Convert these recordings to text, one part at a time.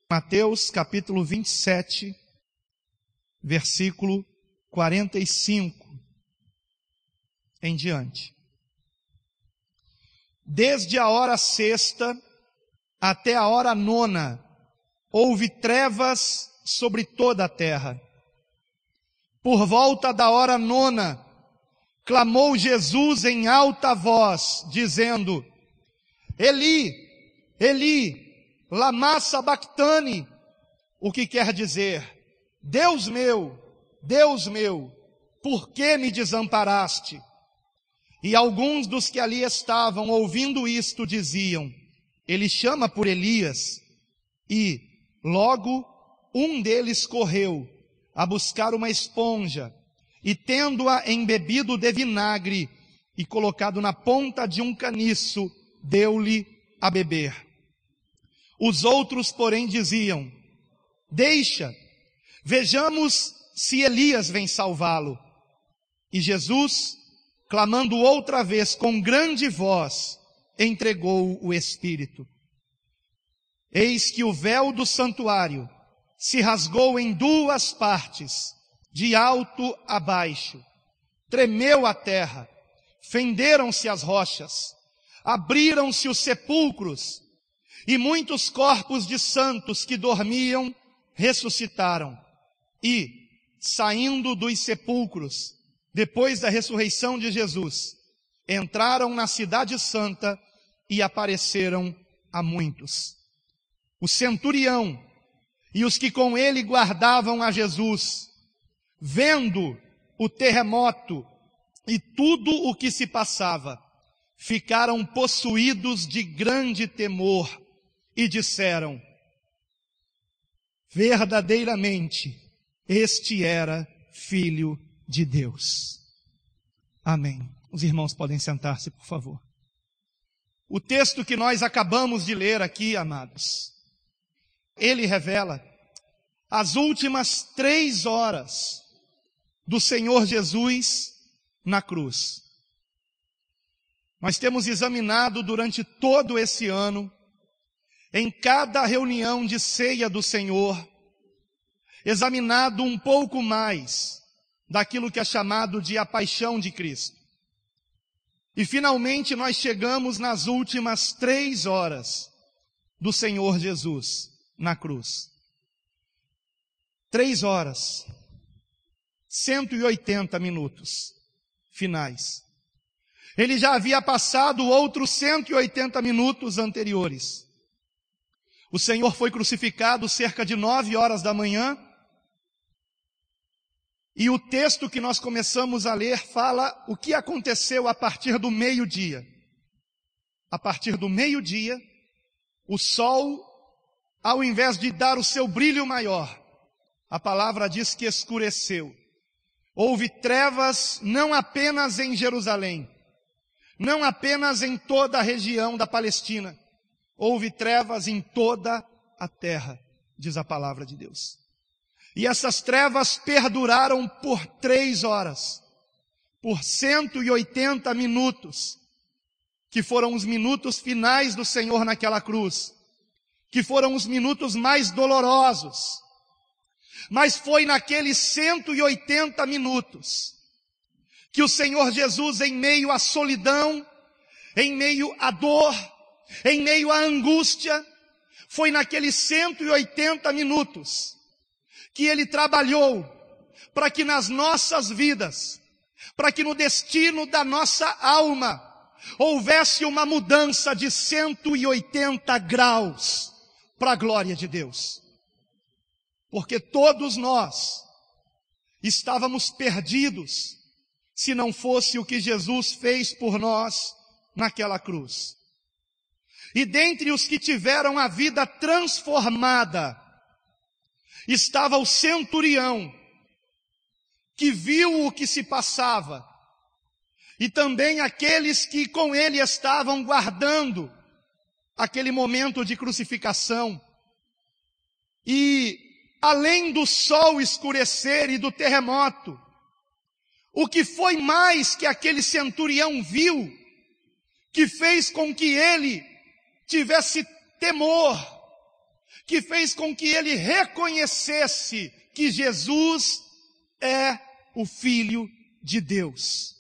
Mateus capítulo 27, versículo 45 em diante. Desde a hora sexta até a hora nona, houve trevas sobre toda a terra. Por volta da hora nona, clamou Jesus em alta voz, dizendo: Eli, Eli, lama sabactani, o que quer dizer: Deus meu, por que me desamparaste? E alguns dos que ali estavam, ouvindo isto, diziam: Ele chama por Elias. E, logo, um deles correu a buscar uma esponja, e tendo-a embebido de vinagre e colocado na ponta de um caniço, deu-lhe a beber. Os outros, porém, diziam: Deixa, vejamos se Elias vem salvá-lo. E Jesus, clamando outra vez com grande voz, entregou o Espírito. Eis que o véu do santuário se rasgou em duas partes, de alto a baixo. Tremeu a terra, fenderam-se as rochas, abriram-se os sepulcros, e muitos corpos de santos que dormiam ressuscitaram. E, saindo dos sepulcros, depois da ressurreição de Jesus, entraram na cidade santa e apareceram a muitos. O centurião e os que com ele guardavam a Jesus, vendo o terremoto e tudo o que se passava, ficaram possuídos de grande temor e disseram: verdadeiramente, este era Filho de Deus. Amém. Os irmãos podem sentar-se, por favor. O texto que nós acabamos de ler aqui, amados, ele revela as últimas 3 horas do Senhor Jesus na cruz. Nós temos examinado durante todo esse ano, em cada reunião de ceia do Senhor, examinado um pouco mais daquilo que é chamado de a paixão de Cristo. E finalmente nós chegamos nas últimas 3 horas do Senhor Jesus na cruz. 3 horas, 180 minutos finais. Ele já havia passado outros 180 minutos anteriores. O Senhor foi crucificado cerca de 9 horas da manhã. E o texto que nós começamos a ler fala o que aconteceu a partir do meio-dia. A partir do meio-dia, o sol, ao invés de dar o seu brilho maior, a palavra diz que escureceu. Houve trevas não apenas em Jerusalém, não apenas em toda a região da Palestina. Houve trevas em toda a terra, diz a palavra de Deus. E essas trevas perduraram por 3 horas, por 180 minutos, que foram os minutos finais do Senhor naquela cruz, que foram os minutos mais dolorosos. Mas foi naqueles 180 minutos que o Senhor Jesus, em meio à solidão, em meio à dor, em meio à angústia, foi naqueles 180 minutos que Ele trabalhou para que nas nossas vidas, para que no destino da nossa alma, houvesse uma mudança de 180 graus para a glória de Deus. Porque todos nós estávamos perdidos se não fosse o que Jesus fez por nós naquela cruz. E dentre os que tiveram a vida transformada, estava o centurião, que viu o que se passava, e também aqueles que com ele estavam guardando aquele momento de crucificação. E além do sol escurecer e do terremoto, o que foi mais que aquele centurião viu, que fez com que ele tivesse temor, que fez com que ele reconhecesse que Jesus é o Filho de Deus.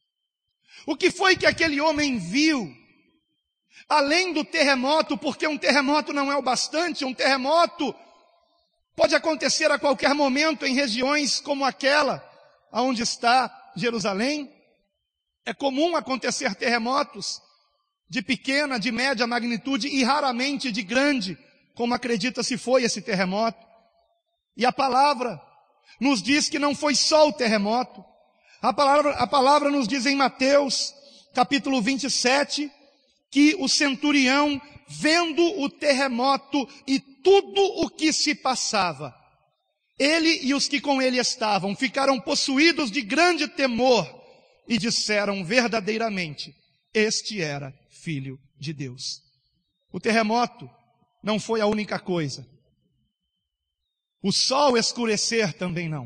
O que foi que aquele homem viu? Além do terremoto, porque um terremoto não é o bastante, um terremoto pode acontecer a qualquer momento em regiões como aquela onde está Jerusalém. É comum acontecer terremotos de pequena, de média magnitude e raramente de grande, como acredita-se foi esse terremoto. E a palavra nos diz que não foi só o terremoto. A palavra nos diz em Mateus, capítulo 27, que o centurião, vendo o terremoto e tudo o que se passava, ele e os que com ele estavam ficaram possuídos de grande temor e disseram verdadeiramente, este era Filho de Deus. O terremoto não foi a única coisa. O sol escurecer também não.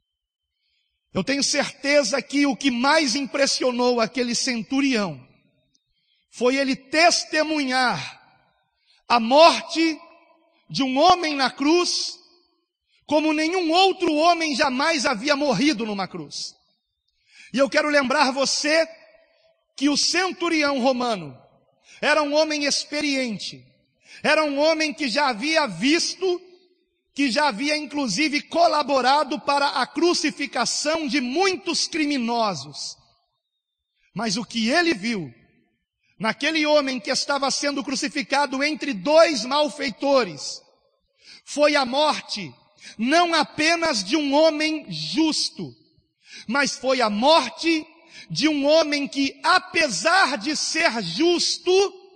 Eu tenho certeza que o que mais impressionou aquele centurião foi ele testemunhar a morte de um homem na cruz, como nenhum outro homem jamais havia morrido numa cruz. E eu quero lembrar você que o centurião romano era um homem experiente, era um homem que já havia visto, que já havia inclusive colaborado para a crucificação de muitos criminosos. Mas o que ele viu naquele homem que estava sendo crucificado entre dois malfeitores foi a morte não apenas de um homem justo, mas foi a morte de um homem que, apesar de ser justo,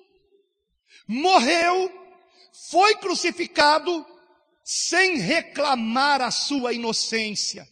morreu, foi crucificado sem reclamar a sua inocência.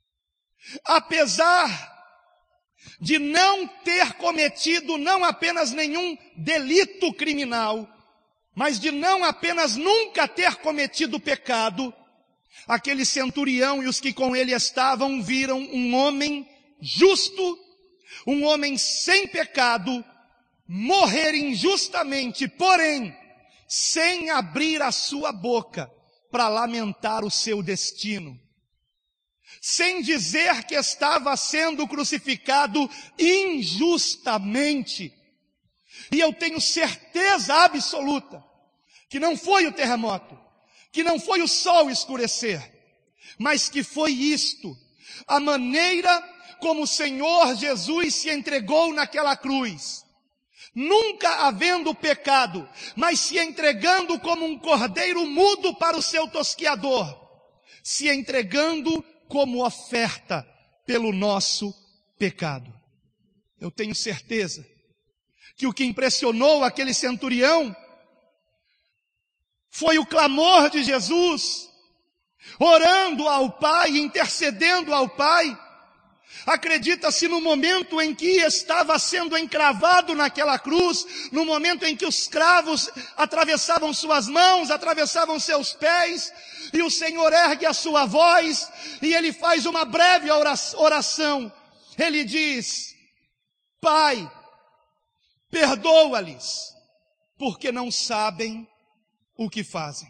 Apesar de não ter cometido não apenas nenhum delito criminal, mas de não apenas nunca ter cometido pecado, aquele centurião e os que com ele estavam viram um homem justo, um homem sem pecado, morrer injustamente, porém, sem abrir a sua boca para lamentar o seu destino, sem dizer que estava sendo crucificado injustamente. E eu tenho certeza absoluta que não foi o terremoto, que não foi o sol escurecer, mas que foi isto, a maneira como o Senhor Jesus se entregou naquela cruz, nunca havendo pecado, mas se entregando como um cordeiro mudo para o seu tosquiador, se entregando como oferta pelo nosso pecado. Eu tenho certeza que o que impressionou aquele centurião foi o clamor de Jesus, orando ao Pai, intercedendo ao Pai. Acredita-se no momento em que estava sendo encravado naquela cruz, no momento em que os cravos atravessavam suas mãos, atravessavam seus pés, e o Senhor ergue a sua voz, e ele faz uma breve oração. Ele diz, Pai, perdoa-lhes, porque não sabem o que fazem.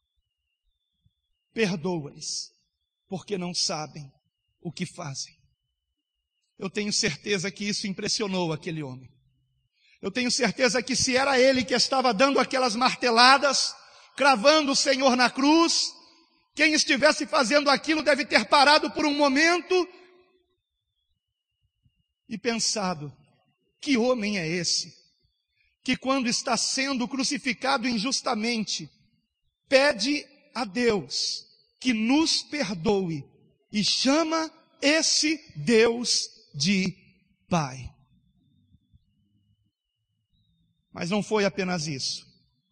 Perdoa-lhes, porque não sabem o que fazem. Eu tenho certeza que isso impressionou aquele homem. Eu tenho certeza que se era ele que estava dando aquelas marteladas, cravando o Senhor na cruz, quem estivesse fazendo aquilo deve ter parado por um momento e pensado, que homem é esse, que quando está sendo crucificado injustamente, pede a Deus que nos perdoe e chama esse Deus de Pai. Mas não foi apenas isso.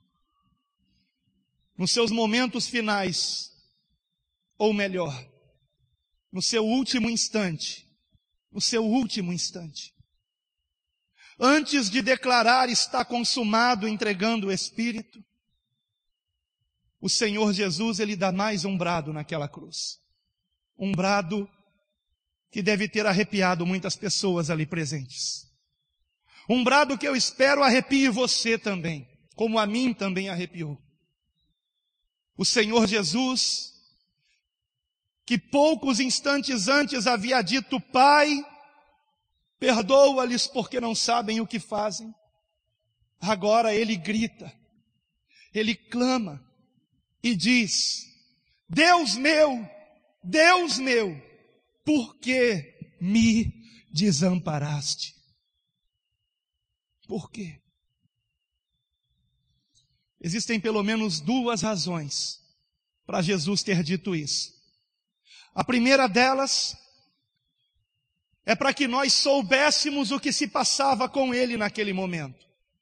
Nos seus momentos finais, ou melhor, no seu último instante, antes de declarar está consumado, entregando o Espírito, o Senhor Jesus, ele dá mais um brado naquela cruz. Um brado que deve ter arrepiado muitas pessoas ali presentes. Um brado que eu espero arrepie você também, como a mim também arrepiou. O Senhor Jesus, que poucos instantes antes havia dito: Pai, perdoa-lhes porque não sabem o que fazem. Agora ele grita, ele clama e diz: Deus meu, por que me desamparaste? Por quê? Existem pelo menos duas razões para Jesus ter dito isso. A primeira delas é para que nós soubéssemos o que se passava com ele naquele momento.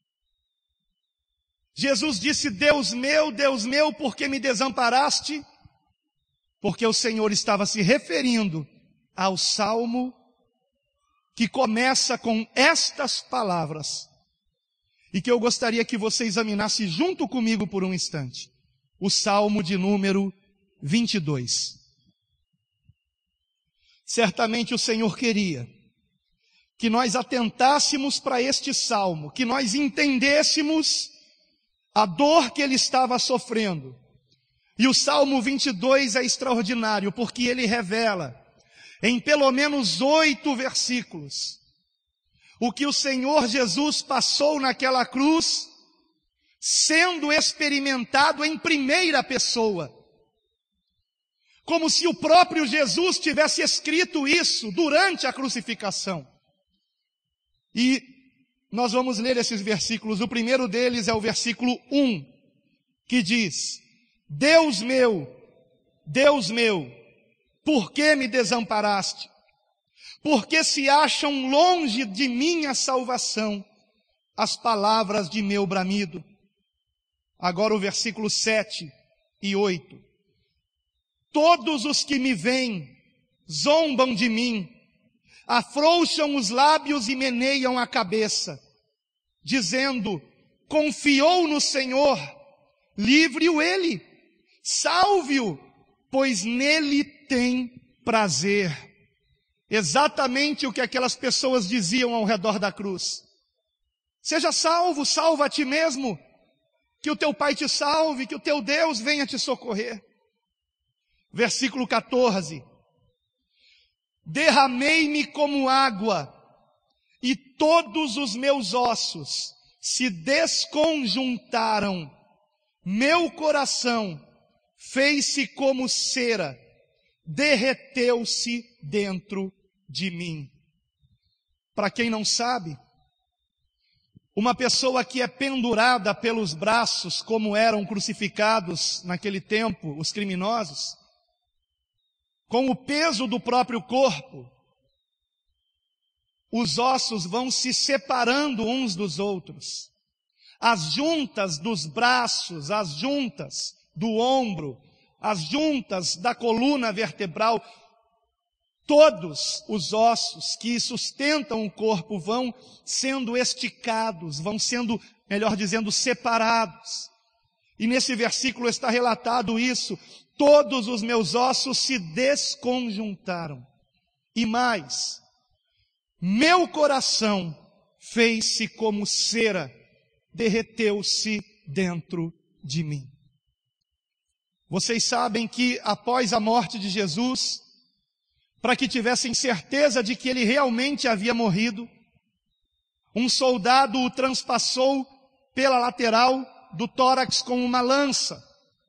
Jesus disse: Deus meu, por que me desamparaste? Porque o Senhor estava se referindo ao salmo que começa com estas palavras, e que eu gostaria que você examinasse junto comigo por um instante. O salmo de número 22. Certamente o Senhor queria que nós atentássemos para este salmo, que nós entendêssemos a dor que ele estava sofrendo. E o Salmo 22 é extraordinário, porque ele revela, em pelo menos 8 versículos, o que o Senhor Jesus passou naquela cruz, sendo experimentado em primeira pessoa. Como se o próprio Jesus tivesse escrito isso durante a crucificação. E nós vamos ler esses versículos. O primeiro deles é o versículo 1, que diz: Deus meu, por que me desamparaste? Porque se acham longe de mim a salvação, as palavras de meu bramido. Agora o versículo 7 e 8. Todos os que me veem zombam de mim, afrouxam os lábios e meneiam a cabeça, dizendo: confiou no Senhor, livre-o ele, salve-o, pois nele tem prazer. Exatamente o que aquelas pessoas diziam ao redor da cruz. Seja salvo, salva a ti mesmo, que o teu Pai te salve, que o teu Deus venha te socorrer. Versículo 14. Derramei-me como água, e todos os meus ossos se desconjuntaram. Meu coração fez-se como cera, derreteu-se dentro de mim. Para quem não sabe, uma pessoa que é pendurada pelos braços, como eram crucificados naquele tempo os criminosos, com o peso do próprio corpo, os ossos vão se separando uns dos outros. As juntas dos braços, as juntas do ombro, as juntas da coluna vertebral, todos os ossos que sustentam o corpo vão sendo esticados, vão sendo, melhor dizendo, separados. E nesse versículo está relatado isso: todos os meus ossos se desconjuntaram. E mais, meu coração fez-se como cera, derreteu-se dentro de mim. Vocês sabem que após a morte de Jesus, para que tivessem certeza de que ele realmente havia morrido, um soldado o transpassou pela lateral do tórax com uma lança.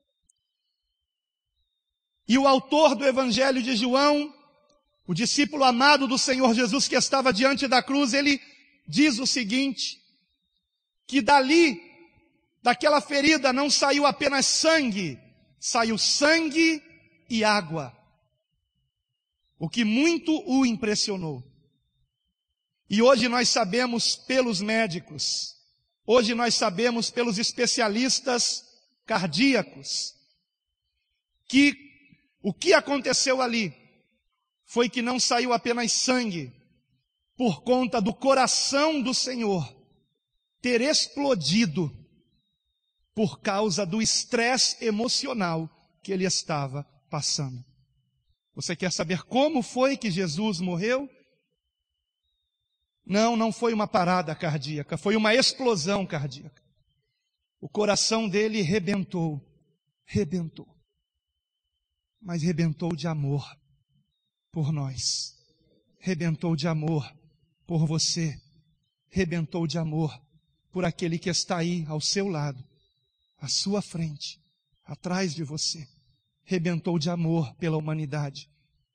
E o autor do Evangelho de João, o discípulo amado do Senhor Jesus que estava diante da cruz, ele diz o seguinte: que dali, daquela ferida, não saiu apenas sangue, saiu sangue e água. O que muito o impressionou. E hoje nós sabemos pelos médicos, hoje nós sabemos pelos especialistas cardíacos, que o que aconteceu ali foi que não saiu apenas sangue, por conta do coração do Senhor ter explodido por causa do estresse emocional que ele estava passando. Você quer saber como foi que Jesus morreu? Não foi uma parada cardíaca, foi uma explosão cardíaca. O coração dele rebentou rebentou. Mas rebentou de amor por nós. Rebentou de amor por você. Rebentou de amor por aquele que está aí ao seu lado, à sua frente, atrás de você. Rebentou de amor pela humanidade.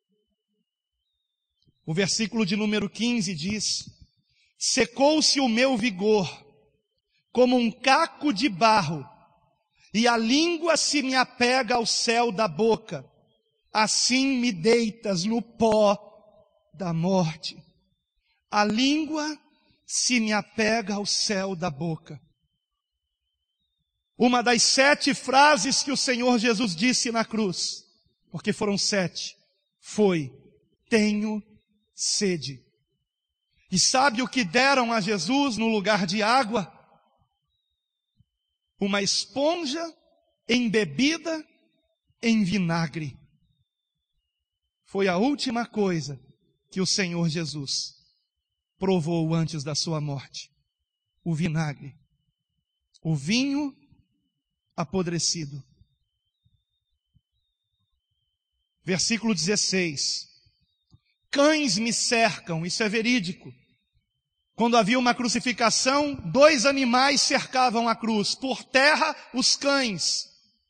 O versículo de número 15 diz: secou-se o meu vigor como um caco de barro, e a língua se me apega ao céu da boca. Assim me deitas no pó da morte. A língua se me apega ao céu da boca. Uma das 7 frases que o Senhor Jesus disse na cruz, porque foram 7, foi: tenho sede. E sabe o que deram a Jesus no lugar de água? Uma esponja embebida em vinagre. Foi a última coisa que o Senhor Jesus provou antes da sua morte. O vinagre. O vinho apodrecido. Versículo 16. Cães me cercam, isso é verídico. Quando havia uma crucificação, 2 animais cercavam a cruz. Por terra, os cães,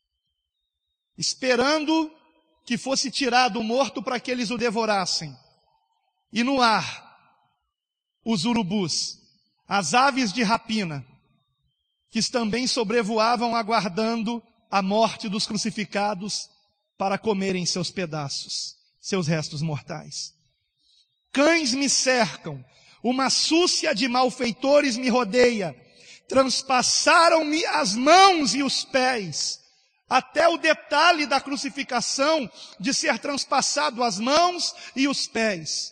esperando que fosse tirado o morto para que eles o devorassem. E no ar, os urubus, as aves de rapina, que também sobrevoavam aguardando a morte dos crucificados para comerem seus pedaços, seus restos mortais. Cães me cercam, uma súcia de malfeitores me rodeia, transpassaram-me as mãos e os pés, até o detalhe da crucificação de ser transpassado as mãos e os pés,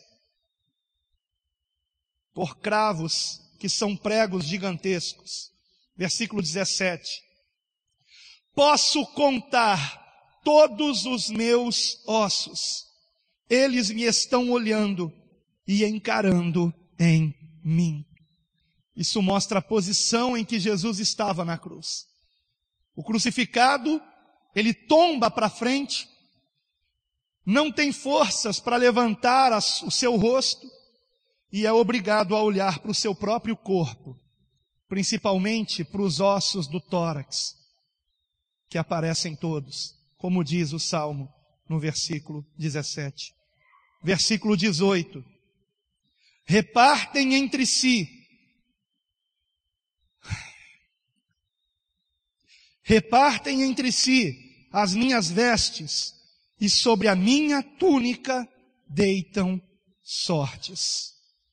por cravos que são pregos gigantescos. Versículo 17. Posso contar todos os meus ossos, eles me estão olhando e encarando em mim. Isso mostra a posição em que Jesus estava na cruz. O crucificado, ele tomba para frente, não tem forças para levantar o seu rosto e é obrigado a olhar para o seu próprio corpo, principalmente para os ossos do tórax, que aparecem todos, como diz o Salmo no versículo 17. Versículo 18. Repartem entre si as minhas vestes, e sobre a minha túnica deitam sortes.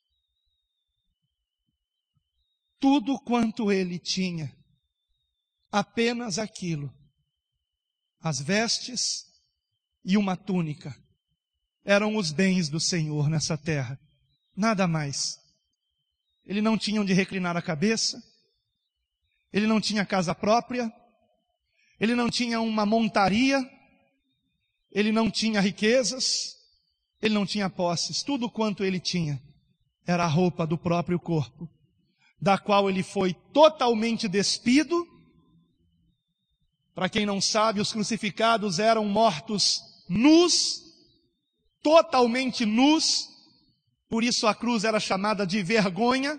Tudo quanto ele tinha, apenas aquilo, as vestes e uma túnica, eram os bens do Senhor nessa terra, nada mais. Ele não tinha onde reclinar a cabeça, ele não tinha casa própria, ele não tinha uma montaria, ele não tinha riquezas, ele não tinha posses. Tudo quanto ele tinha era a roupa do próprio corpo, da qual ele foi totalmente despido. Para quem não sabe, os crucificados eram mortos nus, totalmente nus, por isso a cruz era chamada de vergonha.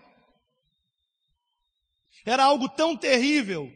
Era algo tão terrível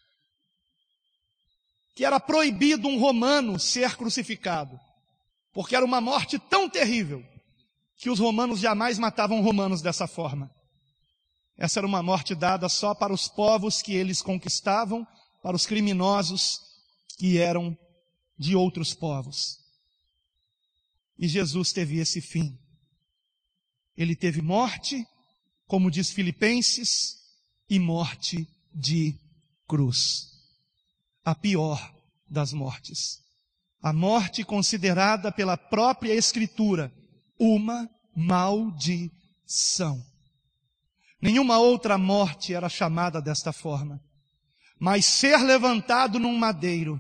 que era proibido um romano ser crucificado, porque era uma morte tão terrível que os romanos jamais matavam romanos dessa forma. Essa era uma morte dada só para os povos que eles conquistavam, para os criminosos que eram de outros povos. E Jesus teve esse fim. Ele teve morte, como diz Filipenses, e morte de cruz. A pior das mortes. A morte considerada pela própria Escritura uma maldição. Nenhuma outra morte era chamada desta forma. Mas ser levantado num madeiro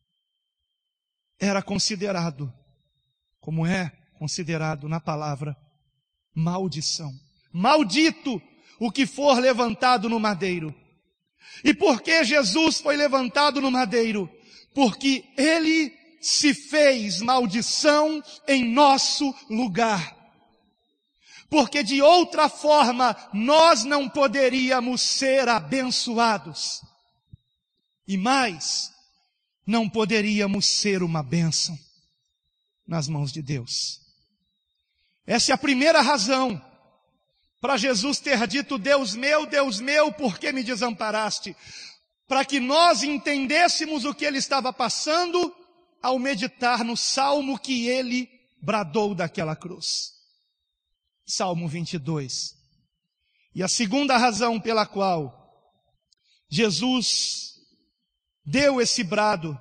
era considerado, como é considerado na palavra, maldição. Maldito o que for levantado no madeiro. E por que Jesus foi levantado no madeiro? porque Ele se fez maldição em nosso lugar. Porque de outra forma nós não poderíamos ser abençoados. E mais, não poderíamos ser uma bênção nas mãos de Deus. Essa é a primeira razão para Jesus ter dito: Deus meu, por que me desamparaste? Para que nós entendêssemos o que ele estava passando ao meditar no salmo que ele bradou daquela cruz. Salmo 22. E a segunda razão pela qual Jesus deu esse brado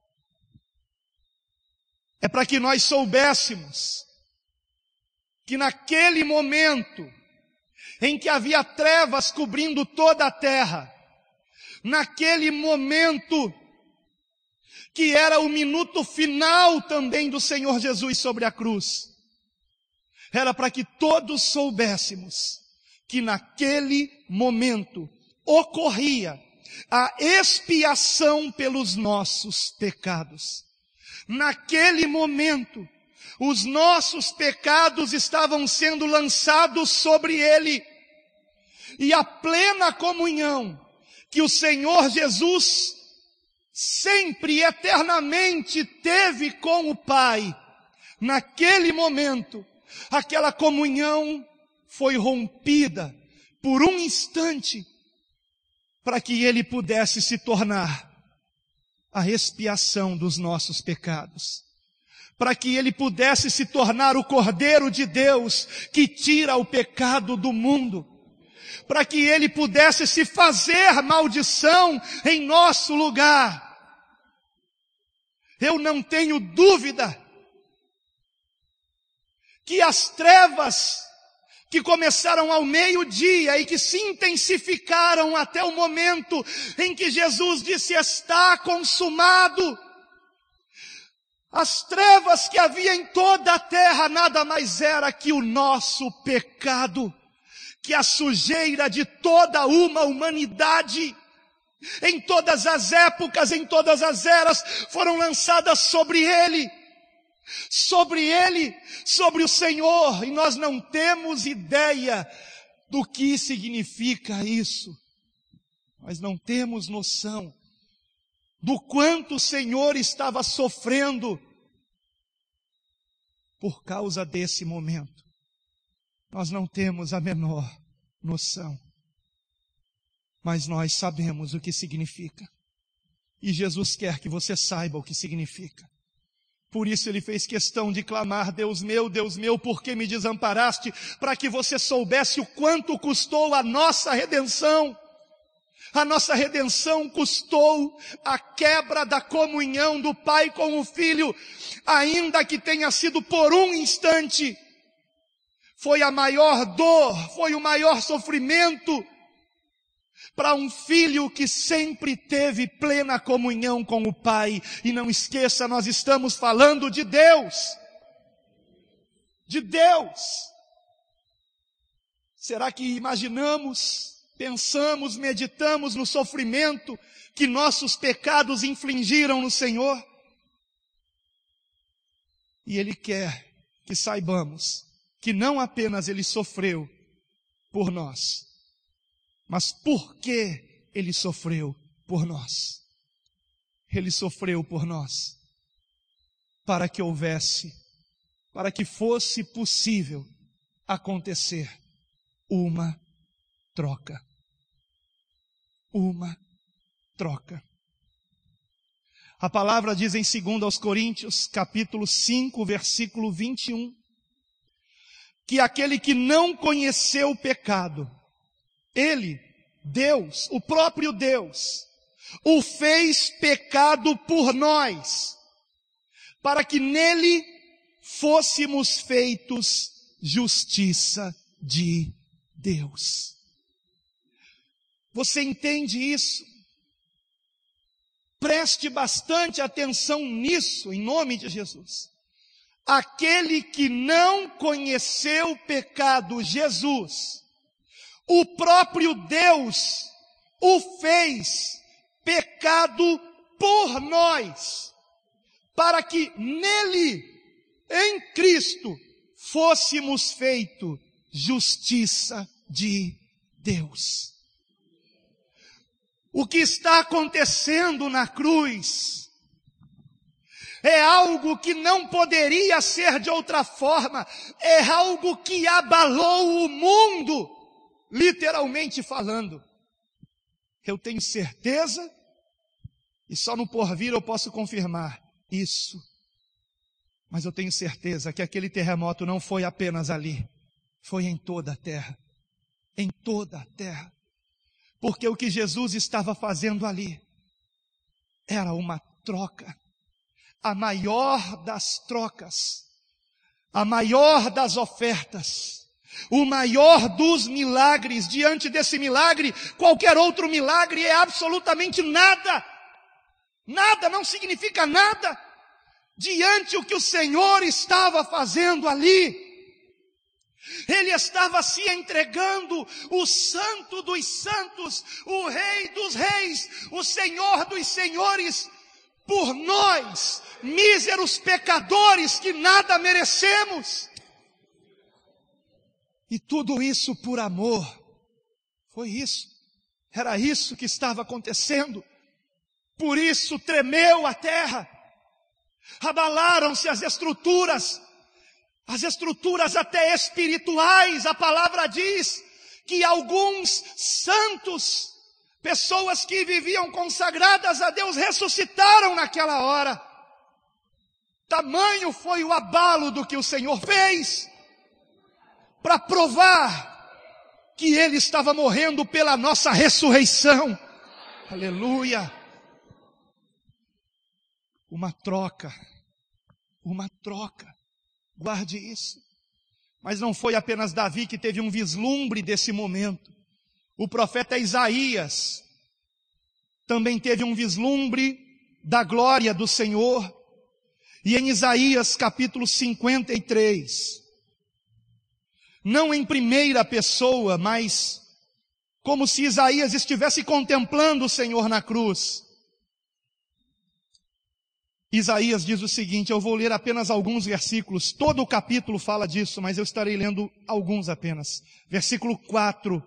é para que nós soubéssemos que naquele momento em que havia trevas cobrindo toda a terra, naquele momento que era o minuto final também do Senhor Jesus sobre a cruz, era para que todos soubéssemos que naquele momento ocorria a expiação pelos nossos pecados. Naquele momento, os nossos pecados estavam sendo lançados sobre ele. E a plena comunhão que o Senhor Jesus sempre e eternamente teve com o Pai, naquele momento, aquela comunhão foi rompida por um instante, para que ele pudesse se tornar a expiação dos nossos pecados, para que ele pudesse se tornar o Cordeiro de Deus que tira o pecado do mundo, para que ele pudesse se fazer maldição em nosso lugar. Eu não tenho dúvida que as trevas que começaram ao meio-dia e que se intensificaram até o momento em que Jesus disse: está consumado. As trevas que havia em toda a terra nada mais era que o nosso pecado, que a sujeira de toda uma humanidade, em todas as épocas, em todas as eras, foram lançadas sobre ele, sobre o Senhor, e nós não temos ideia do que significa isso. Nós não temos noção do quanto o Senhor estava sofrendo por causa desse momento. Nós não temos a menor noção, mas nós sabemos o que significa. E Jesus quer que você saiba o que significa. Por isso ele fez questão de clamar: Deus meu, por que me desamparaste? Para que você soubesse o quanto custou a nossa redenção. A nossa redenção custou a quebra da comunhão do Pai com o Filho, ainda que tenha sido por um instante. Foi a maior dor, foi o maior sofrimento para um filho que sempre teve plena comunhão com o Pai. E não esqueça, nós estamos falando de Deus. De Deus. Será que imaginamos, pensamos, meditamos no sofrimento que nossos pecados infligiram no Senhor? E Ele quer que saibamos que não apenas Ele sofreu por nós, mas por que Ele sofreu por nós? Ele sofreu por nós para que houvesse, para que fosse possível acontecer uma troca. Uma troca. A palavra diz em 2 Coríntios, capítulo 5, versículo 21, que aquele que não conheceu o pecado, Ele, Deus, o próprio Deus, o fez pecado por nós, para que nele fôssemos feitos justiça de Deus. Você entende isso? Preste bastante atenção nisso, em nome de Jesus. Aquele que não conheceu o pecado, Jesus, o próprio Deus o fez pecado por nós, para que nele, em Cristo, fôssemos feito justiça de Deus. O que está acontecendo na cruz é algo que não poderia ser de outra forma, é algo que abalou o mundo, literalmente falando. Eu tenho certeza, e só no porvir eu posso confirmar isso, mas eu tenho certeza que aquele terremoto não foi apenas ali, foi em toda a terra, em toda a terra, porque o que Jesus estava fazendo ali era uma troca, a maior das trocas, a maior das ofertas, o maior dos milagres. Diante desse milagre, qualquer outro milagre é absolutamente nada, nada, não significa nada, diante o que o Senhor estava fazendo ali. Ele estava se entregando, o Santo dos Santos, o Rei dos Reis, o Senhor dos Senhores, por nós, míseros pecadores que nada merecemos. E tudo isso por amor. Foi isso. Era isso que estava acontecendo. Por isso tremeu a terra. Abalaram-se as estruturas até espirituais. A palavra diz que alguns santos, pessoas que viviam consagradas a Deus, ressuscitaram naquela hora. Tamanho foi o abalo do que o Senhor fez, para provar que Ele estava morrendo pela nossa ressurreição. Aleluia! Uma troca, guarde isso. Mas não foi apenas Davi que teve um vislumbre desse momento. O profeta Isaías também teve um vislumbre da glória do Senhor. E em Isaías capítulo 53, não em primeira pessoa, mas como se Isaías estivesse contemplando o Senhor na cruz. Isaías diz o seguinte, eu vou ler apenas alguns versículos, todo o capítulo fala disso, mas eu estarei lendo alguns apenas. Versículo 4.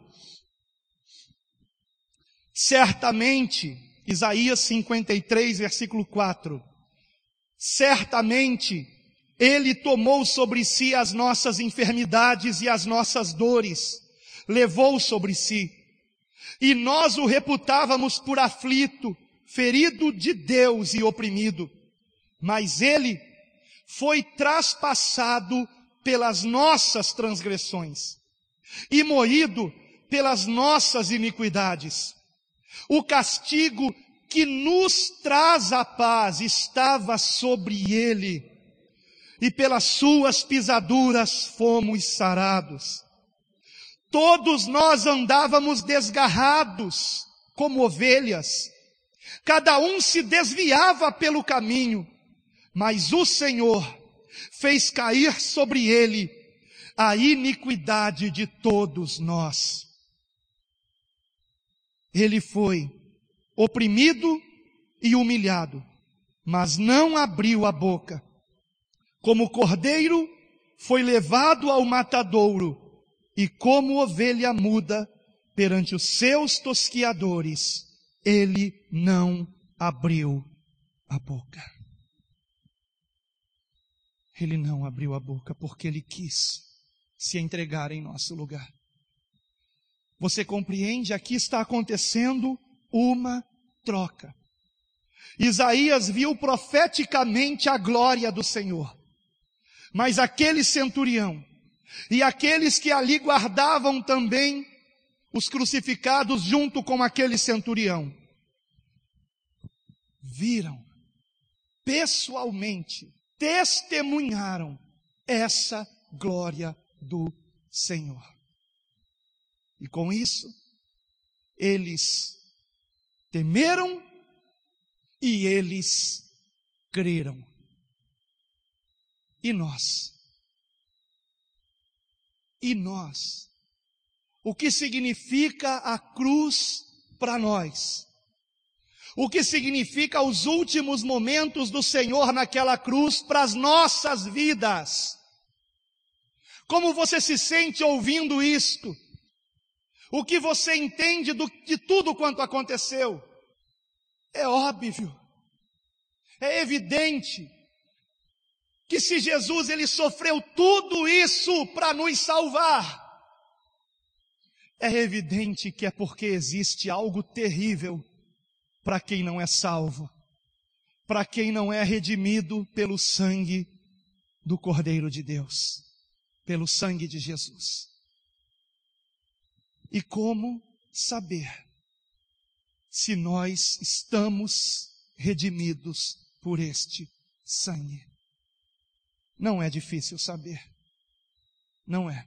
Certamente, Isaías 53, versículo 4. Certamente, Ele tomou sobre si as nossas enfermidades e as nossas dores, levou sobre si. E nós o reputávamos por aflito, ferido de Deus e oprimido. Mas Ele foi traspassado pelas nossas transgressões e moído pelas nossas iniquidades. O castigo que nos traz a paz estava sobre Ele, e pelas suas pisaduras fomos sarados. Todos nós andávamos desgarrados como ovelhas, cada um se desviava pelo caminho, mas o Senhor fez cair sobre Ele a iniquidade de todos nós. Ele foi oprimido e humilhado, mas não abriu a boca. Como cordeiro foi levado ao matadouro, e como ovelha muda perante os seus tosquiadores, ele não abriu a boca. Ele não abriu a boca porque ele quis se entregar em nosso lugar. Você compreende? Aqui está acontecendo uma troca. Isaías viu profeticamente a glória do Senhor. Mas aquele centurião e aqueles que ali guardavam também os crucificados junto com aquele centurião, viram pessoalmente, testemunharam essa glória do Senhor. E com isso, eles temeram e eles creram. E nós? E nós? O que significa a cruz para nós? o que significa os últimos momentos do Senhor naquela cruz para as nossas vidas. Como você se sente ouvindo isto? O que você entende de tudo quanto aconteceu? É óbvio, é evidente, que se Jesus ele sofreu tudo isso para nos salvar, é evidente que é porque existe algo terrível para quem não é salvo, para quem não é redimido pelo sangue do Cordeiro de Deus, pelo sangue de Jesus. E como saber se nós estamos redimidos por este sangue? Não é difícil saber, não é.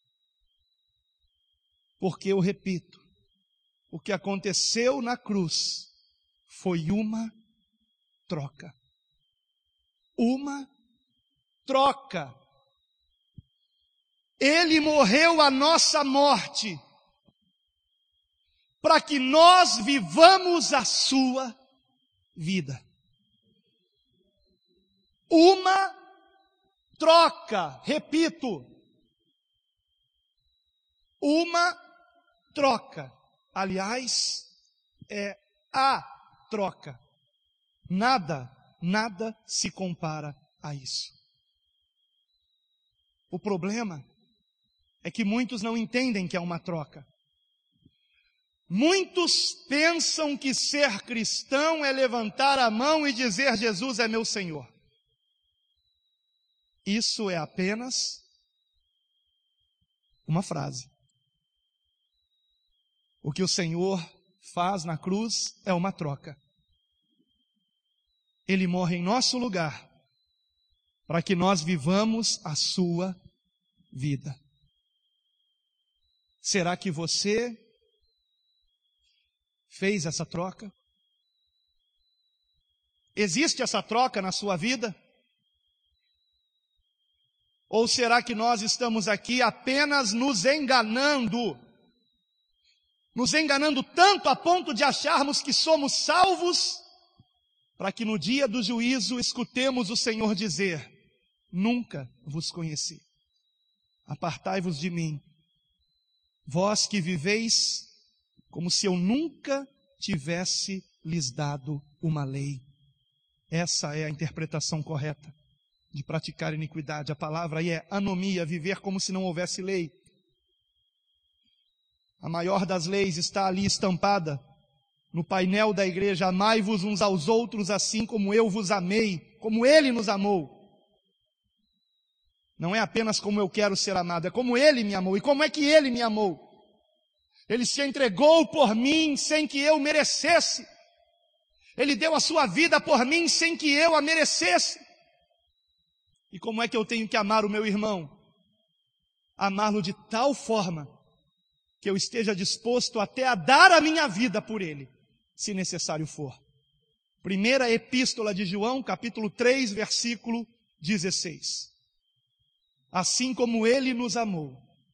Porque eu repito, o que aconteceu na cruz foi uma troca. Uma troca. Ele morreu a nossa morte, para que nós vivamos a sua vida. Uma troca, repito, uma troca. Aliás, é a troca. Nada se compara a isso. O problema é que muitos não entendem que é uma troca. Muitos pensam que ser cristão é levantar a mão e dizer: Jesus é meu Senhor. Isso é apenas uma frase. O que o Senhor faz na cruz é uma troca. Ele morre em nosso lugar, para que nós vivamos a sua vida. Será que você fez essa troca? Existe essa troca na sua vida? Ou será que nós estamos aqui apenas nos enganando tanto a ponto de acharmos que somos salvos, para que no dia do juízo escutemos o Senhor dizer: nunca vos conheci, apartai-vos de mim, vós que viveis como se eu nunca tivesse lhes dado uma lei. Essa é a interpretação correta de praticar iniquidade. A palavra aí é anomia, viver como se não houvesse lei. A maior das leis está ali estampada no painel da igreja: amai-vos uns aos outros assim como eu vos amei, como Ele nos amou. Não é apenas como eu quero ser amado, é como Ele me amou. E como é que Ele me amou? Ele se entregou por mim sem que eu merecesse. Ele deu a sua vida por mim sem que eu a merecesse. E como é que eu tenho que amar o meu irmão? Amá-lo de tal forma que eu esteja disposto até a dar a minha vida por ele, se necessário for. Primeira Epístola de João, capítulo 3, versículo 16. Assim como ele nos amou,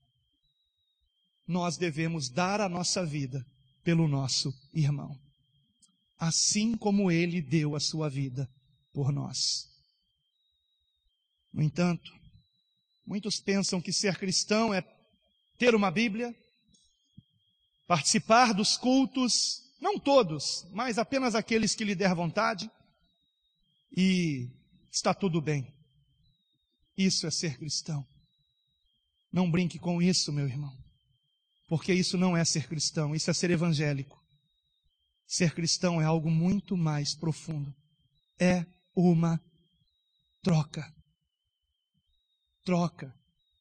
nós devemos dar a nossa vida pelo nosso irmão. Assim como ele deu a sua vida por nós. No entanto, muitos pensam que ser cristão é ter uma Bíblia, participar dos cultos, não todos, mas apenas aqueles que lhe der vontade, e está tudo bem. Isso é ser cristão. Não brinque com isso, meu irmão, porque isso não é ser cristão, isso é ser evangélico. Ser cristão é algo muito mais profundo. É uma troca. Troca.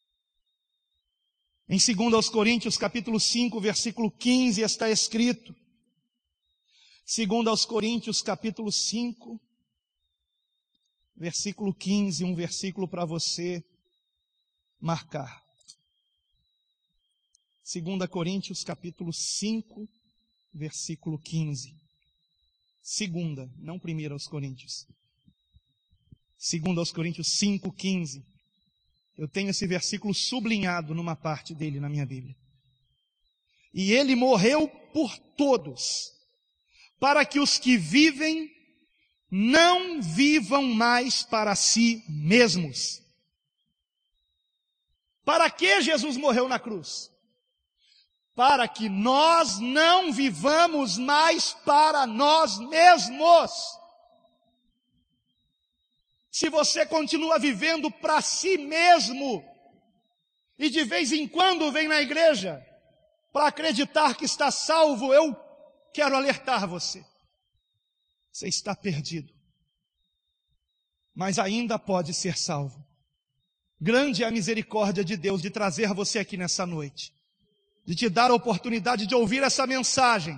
Em 2 Coríntios, capítulo 5, versículo 15, está escrito. 2 Coríntios, capítulo 5, versículo 15, um versículo para você marcar. 2 Coríntios, capítulo 5, versículo 15. Segunda, não 1 aos Coríntios. 2 aos Coríntios 5, 15. Eu tenho esse versículo sublinhado numa parte dele na minha Bíblia. E ele morreu por todos, para que os que vivem não vivam mais para si mesmos. Para que Jesus morreu na cruz? Para que nós não vivamos mais para nós mesmos. Se você continua vivendo para si mesmo, e de vez em quando vem na igreja para acreditar que está salvo, eu quero alertar você. Você está perdido, mas ainda pode ser salvo. Grande é a misericórdia de Deus de trazer você aqui nessa noite, de te dar a oportunidade de ouvir essa mensagem.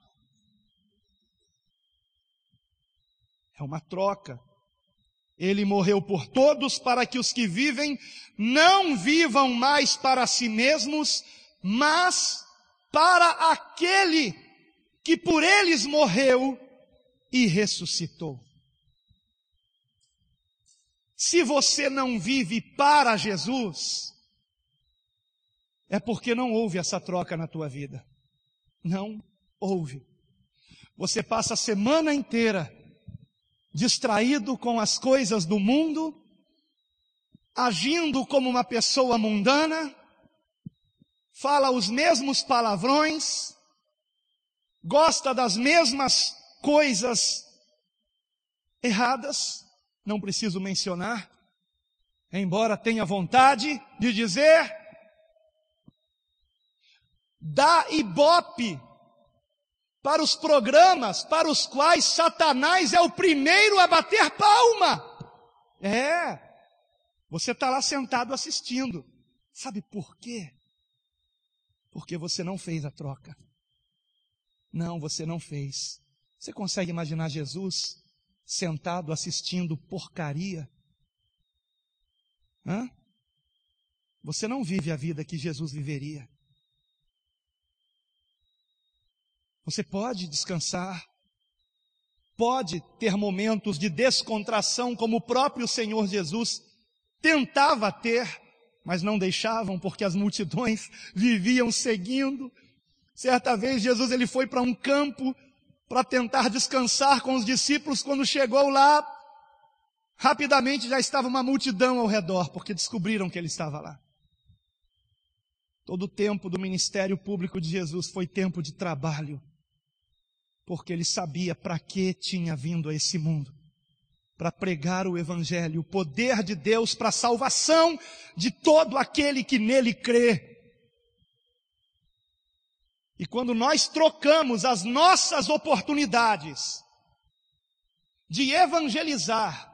É uma troca. Ele morreu por todos para que os que vivem não vivam mais para si mesmos, mas para aquele que por eles morreu e ressuscitou. Se você não vive para Jesus, é porque não houve essa troca na tua vida. Não houve. Você passa a semana inteira distraído com as coisas do mundo, agindo como uma pessoa mundana, fala os mesmos palavrões, gosta das mesmas coisas erradas, não preciso mencionar, embora tenha vontade de dizer, dá ibope para os programas para os quais Satanás é o primeiro a bater palma. Você está lá sentado assistindo. Sabe por quê? Porque você não fez a troca. Não, você não fez. Você consegue imaginar Jesus sentado assistindo porcaria? Você não vive a vida que Jesus viveria. Você pode descansar, pode ter momentos de descontração, como o próprio Senhor Jesus tentava ter, mas não deixavam, porque as multidões viviam seguindo. Certa vez Jesus ele foi para um campo para tentar descansar com os discípulos. Quando chegou lá, rapidamente já estava uma multidão ao redor, porque descobriram que ele estava lá. Todo o tempo do ministério público de Jesus foi tempo de trabalho, porque ele sabia para que tinha vindo a esse mundo. Para pregar o Evangelho, o poder de Deus para a salvação de todo aquele que nele crê. E quando nós trocamos as nossas oportunidades de evangelizar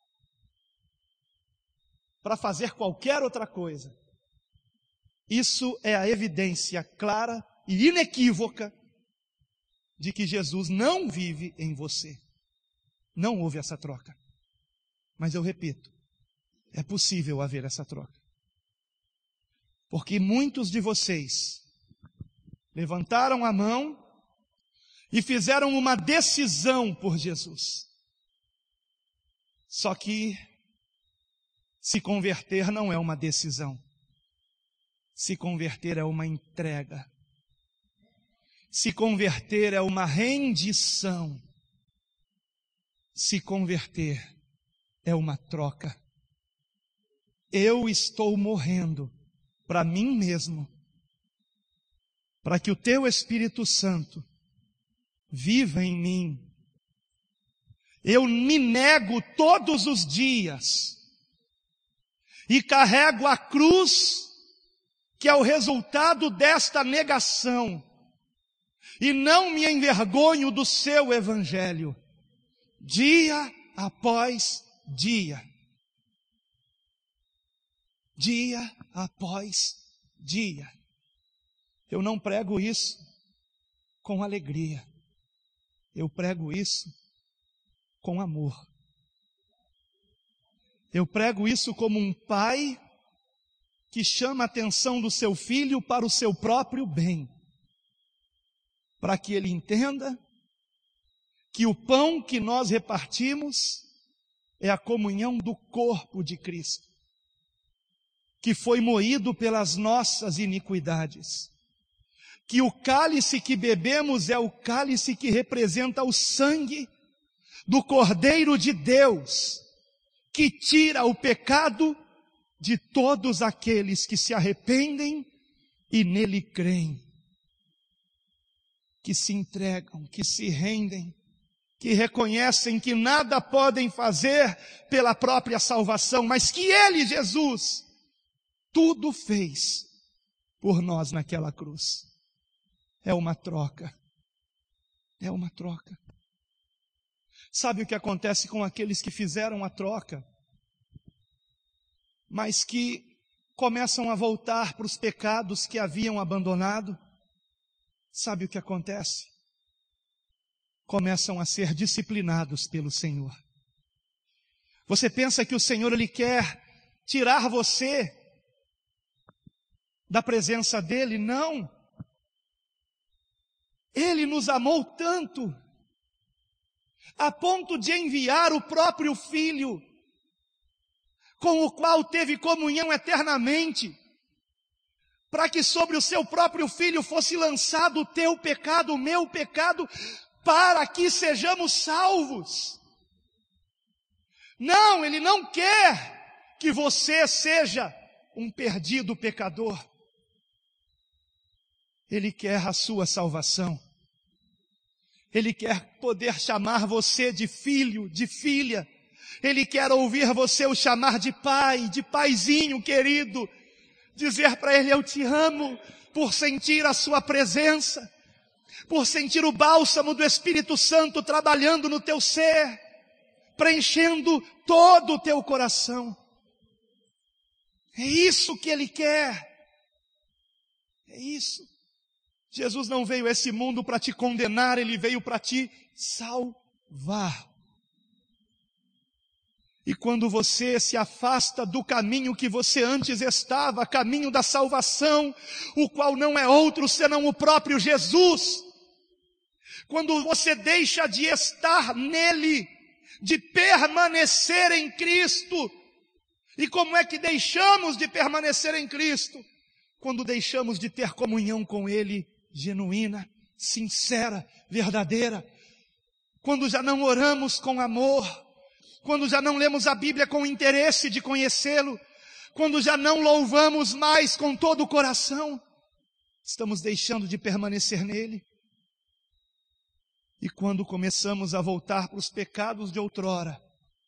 para fazer qualquer outra coisa, isso é a evidência clara e inequívoca de que Jesus não vive em você. Não houve essa troca. Mas eu repito, é possível haver essa troca. Porque muitos de vocês levantaram a mão e fizeram uma decisão por Jesus. Só que se converter não é uma decisão. Se converter é uma entrega. Se converter é uma rendição. Se converter é uma troca. Eu estou morrendo para mim mesmo, para que o teu Espírito Santo viva em mim. Eu me nego todos os dias e carrego a cruz, que é o resultado desta negação. E não me envergonho do seu Evangelho, dia após dia. Dia após dia. Eu não prego isso com alegria. Eu prego isso com amor. Eu prego isso como um pai que chama a atenção do seu filho para o seu próprio bem, para que ele entenda que o pão que nós repartimos é a comunhão do corpo de Cristo, que foi moído pelas nossas iniquidades, que o cálice que bebemos é o cálice que representa o sangue do Cordeiro de Deus, que tira o pecado de todos aqueles que se arrependem e nele creem, que se entregam, que se rendem, que reconhecem que nada podem fazer pela própria salvação, mas que Ele, Jesus, tudo fez por nós naquela cruz. É uma troca. É uma troca. Sabe o que acontece com aqueles que fizeram a troca, mas que começam a voltar para os pecados que haviam abandonado? Sabe o que acontece? Começam a ser disciplinados pelo Senhor. Você pensa que o Senhor, Ele quer tirar você da presença dEle? Não. Ele nos amou tanto, a ponto de enviar o próprio Filho, com o qual teve comunhão eternamente, para que sobre o seu próprio Filho fosse lançado o teu pecado, o meu pecado, para que sejamos salvos. Não, Ele não quer que você seja um perdido pecador. Ele quer a sua salvação. Ele quer poder chamar você de filho, de filha. Ele quer ouvir você o chamar de pai, de paizinho querido. Dizer para Ele: eu te amo, por sentir a sua presença, por sentir o bálsamo do Espírito Santo trabalhando no teu ser, preenchendo todo o teu coração. É isso que Ele quer. É isso. Jesus não veio a esse mundo para te condenar, Ele veio para te salvar. E quando você se afasta do caminho que você antes estava, caminho da salvação, o qual não é outro senão o próprio Jesus, quando você deixa de estar nele, de permanecer em Cristo, e como é que deixamos de permanecer em Cristo? Quando deixamos de ter comunhão com Ele, genuína, sincera, verdadeira, quando já não oramos com amor, quando já não lemos a Bíblia com interesse de conhecê-lo, quando já não louvamos mais com todo o coração, estamos deixando de permanecer nele. E quando começamos a voltar para os pecados de outrora,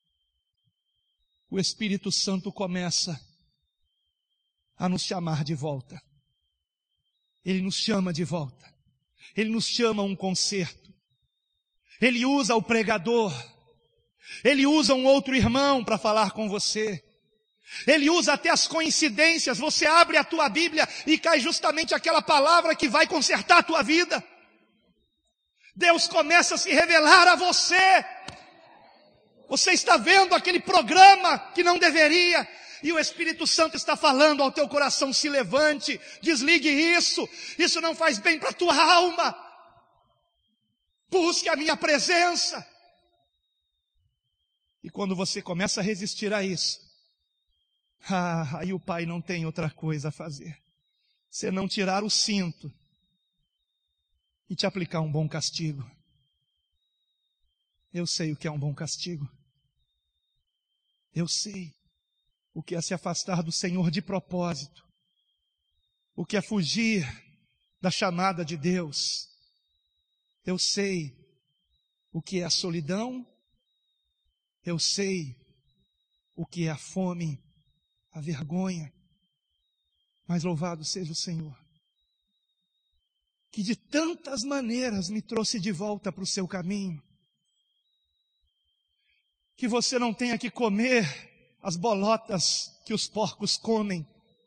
o Espírito Santo começa a nos chamar de volta. Ele nos chama de volta. Ele nos chama a um concerto. Ele usa o pregador. Ele usa um outro irmão para falar com você. Ele usa até as coincidências. Você abre a tua Bíblia e cai justamente aquela palavra que vai consertar a tua vida. Deus começa a se revelar a você. Você está vendo aquele programa que não deveria, e o Espírito Santo está falando ao teu coração: se levante, desligue isso não faz bem para a tua alma, busque a minha presença. E quando você começa a resistir a isso, aí o Pai não tem outra coisa a fazer, senão tirar o cinto e te aplicar um bom castigo. Eu sei o que é um bom castigo. Eu sei o que é se afastar do Senhor de propósito, o que é fugir da chamada de Deus. Eu sei o que é a solidão, eu sei o que é a fome, a vergonha, mas louvado seja o Senhor, que de tantas maneiras me trouxe de volta para o seu caminho, que você não tenha que comer as bolotas que os porcos comem,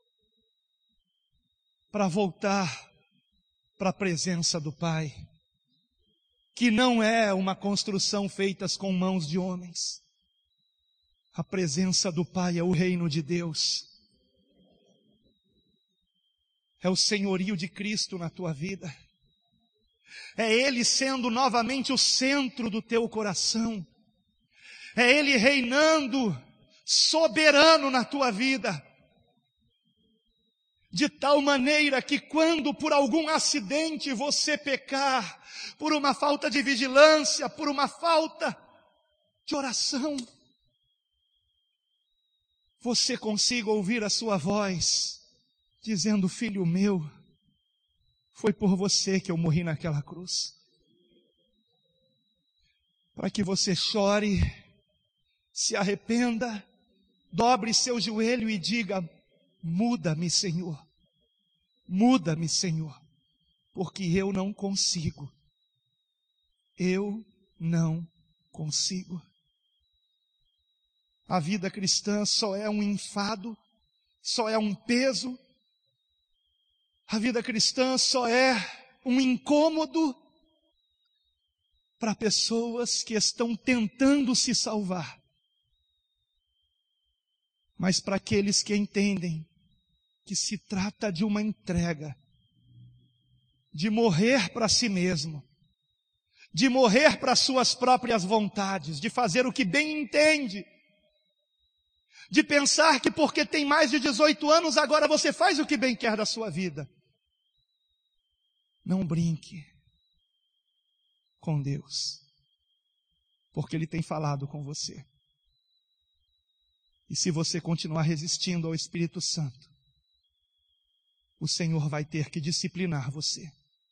para voltar para a presença do Pai, que não é uma construção feita com mãos de homens. A presença do Pai é o reino de Deus, é o senhorio de Cristo na tua vida, é Ele sendo novamente o centro do teu coração, é Ele reinando soberano na tua vida. de tal maneira que quando por algum acidente você pecar, por uma falta de vigilância, por uma falta de oração, você consiga ouvir a sua voz, dizendo: filho meu, foi por você que eu morri naquela cruz. Para que você chore, se arrependa, dobre seu joelho e diga: muda-me, Senhor, porque eu não consigo. A vida cristã só é um enfado, só é um peso. A vida cristã só é um incômodo para pessoas que estão tentando se salvar. Mas para aqueles que entendem que se trata de uma entrega, de morrer para si mesmo, de morrer para suas próprias vontades, de fazer o que bem entende, de pensar que porque tem mais de 18 anos, agora você faz o que bem quer da sua vida. Não brinque com Deus, porque Ele tem falado com você. E se você continuar resistindo ao Espírito Santo, o Senhor vai ter que disciplinar você.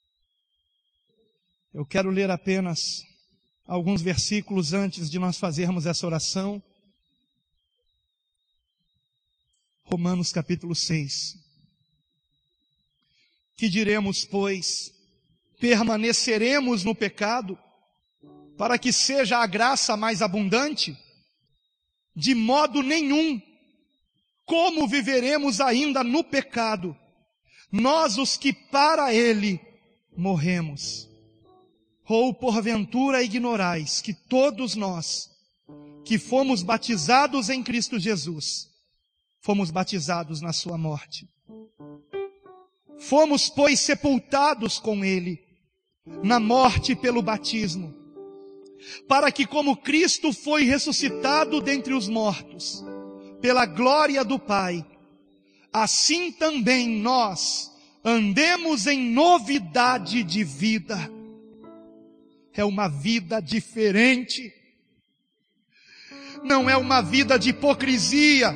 Eu quero ler apenas alguns versículos antes de nós fazermos essa oração. Romanos capítulo 6. Que diremos, pois? Permaneceremos no pecado, para que seja a graça mais abundante? De modo nenhum. Como viveremos ainda no pecado, nós os que para ele morremos? Ou porventura ignorais que todos nós, que fomos batizados em Cristo Jesus, fomos batizados na sua morte? Fomos, pois, sepultados com ele, na morte pelo batismo, para que como Cristo foi ressuscitado dentre os mortos, pela glória do Pai, assim também nós andemos em novidade de vida. É uma vida diferente, não é uma vida de hipocrisia.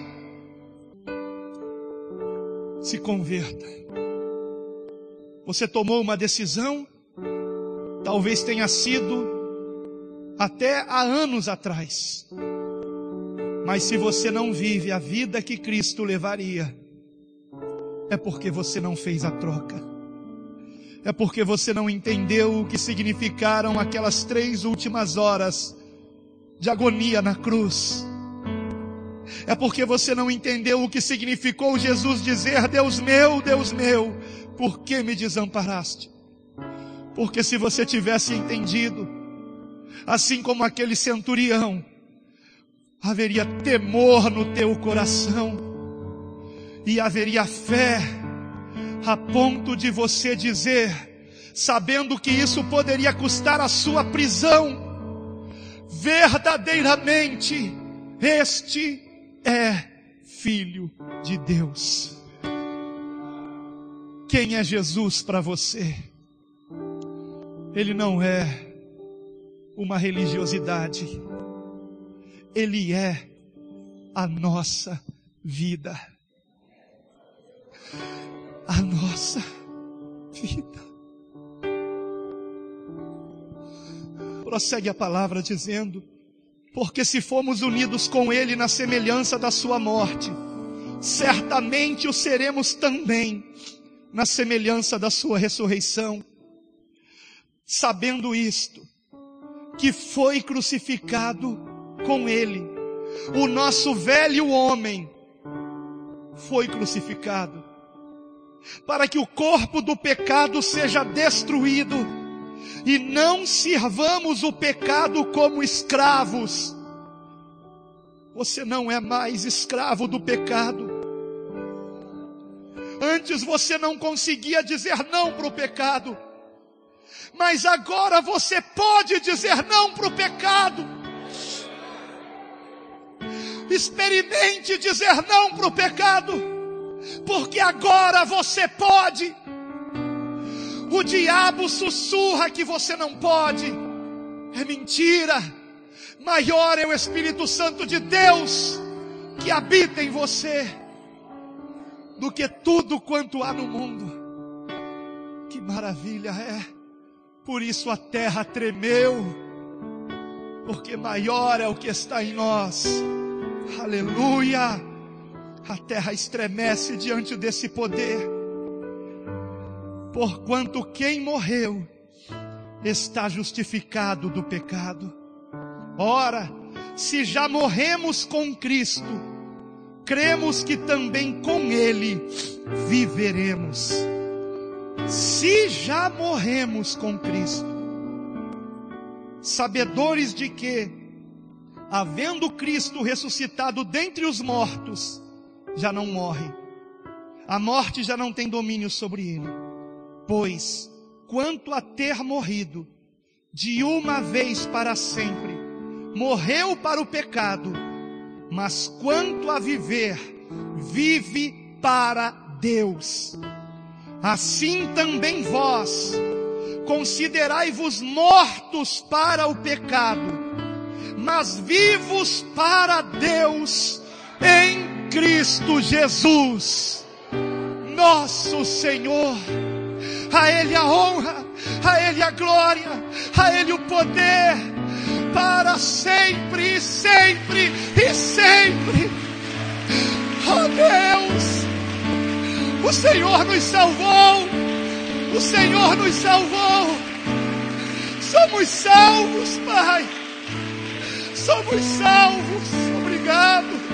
Se converta. Você tomou uma decisão, talvez tenha sido até há anos atrás, mas se você não vive a vida que Cristo levaria, é porque você não fez a troca, é porque você não entendeu o que significaram aquelas 3 últimas horas de agonia na cruz, é porque você não entendeu o que significou Jesus dizer: Deus meu, por que me desamparaste? Porque se você tivesse entendido, assim como aquele centurião, haveria temor no teu coração, e haveria fé, a ponto de você dizer, sabendo que isso poderia custar a sua prisão: verdadeiramente, este é Filho de Deus. Quem é Jesus para você? Ele não é uma religiosidade, Ele é a nossa vida. A nossa vida. Prossegue a palavra dizendo: porque se fomos unidos com Ele na semelhança da sua morte, certamente o seremos também na semelhança da sua ressurreição. Sabendo isto, que foi crucificado com Ele, o nosso velho homem foi crucificado, para que o corpo do pecado seja destruído, e não sirvamos o pecado como escravos. Você não é mais escravo do pecado. Antes você não conseguia dizer não para o pecado, mas agora você pode dizer não para o pecado. Experimente dizer não para o pecado. porque agora você pode. O diabo sussurra que você não pode. É mentira. Maior é o Espírito Santo de Deus que habita em você do que tudo quanto há no mundo. Que maravilha é. Por isso a terra tremeu, porque maior é o que está em nós. Aleluia. A terra estremece diante desse poder, porquanto quem morreu está justificado do pecado. Ora, se já morremos com Cristo, cremos que também com Ele viveremos. Se já morremos com Cristo, sabedores de que, havendo Cristo ressuscitado dentre os mortos, já não morre. A morte já não tem domínio sobre ele. Pois, quanto a ter morrido, de uma vez para sempre, morreu para o pecado, mas quanto a viver, vive para Deus. Assim também vós, considerai-vos mortos para o pecado, mas vivos para Deus em Cristo Jesus, nosso Senhor. A Ele a honra, a Ele a glória, a Ele o poder, para sempre e sempre e sempre. Oh Deus, o Senhor nos salvou, o Senhor nos salvou. Somos salvos, Pai, somos salvos. Obrigado.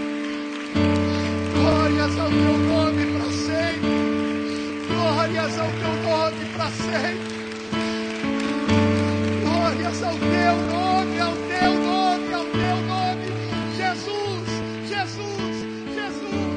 Glórias ao teu nome para sempre. Glórias ao teu nome para sempre. Glórias ao teu nome, ao teu nome, ao teu nome. Jesus, Jesus, Jesus.